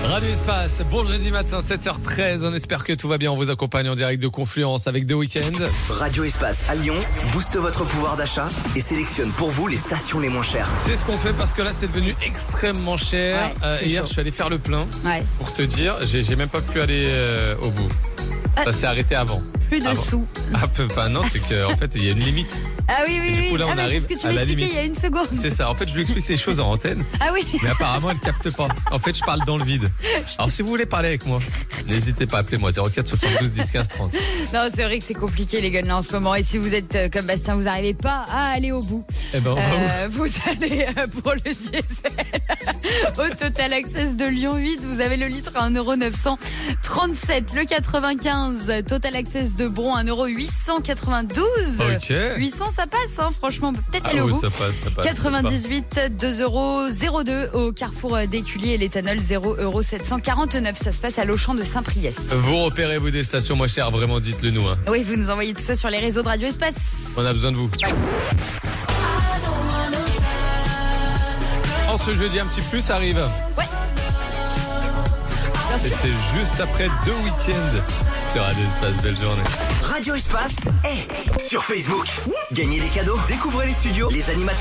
Radio Espace, bon jeudi matin, 7h13. On espère que tout va bien. On vous accompagne en direct de Confluence avec The Weeknd. Radio Espace à Lyon booste votre pouvoir d'achat et sélectionne pour vous les stations les moins chères. C'est ce qu'on fait parce que là, c'est devenu extrêmement cher. Ouais, hier, chaud. je suis allé faire le plein. Ouais. Pour te dire, j'ai même pas pu aller au bout. Ça s'est arrêté avant. Plus de Avant. sous. Non, c'est qu'en fait, il y a une limite. Ah oui, Et du coup, là, on mais arrive c'est ce que tu à la m'expliquais limite. il y a une seconde. C'est ça. En fait, je lui explique les choses en antenne. Ah oui. Mais apparemment, elle capte pas. En fait, je parle dans le vide. Alors, si vous voulez parler avec moi, n'hésitez pas à appeler moi 04 72 10 15 30. Non, c'est vrai que c'est compliqué les gueules là en ce moment. Et si vous êtes comme Bastien, vous n'arrivez pas à aller au bout. Eh ben, on va où Vous allez pour le diesel au Total Access de Lyon 8. Vous avez le litre à 1,937 €. Le 95 Total Access de Bron 1,892 €. Ok. 800 ça passe, hein, franchement, peut-être Ah aller au oui, bout. ça passe. 98 2,02 € au Carrefour d'Écully et l'éthanol 0,749 €. Ça se passe à l'Auchan de Saint-Priest. Vous repérez-vous des stations moins chères, vraiment, dites-le nous. Hein. Oui, vous nous envoyez tout ça sur les réseaux de Radio Espace. On a besoin de vous. En ce jeudi, un petit plus arrive. Ouais. Bien Et sûr. c'est juste après The Weeknd sur Radio Espace. Belle journée. Radio Espace est sur Facebook. Gagnez des cadeaux, découvrez les studios, les animateurs.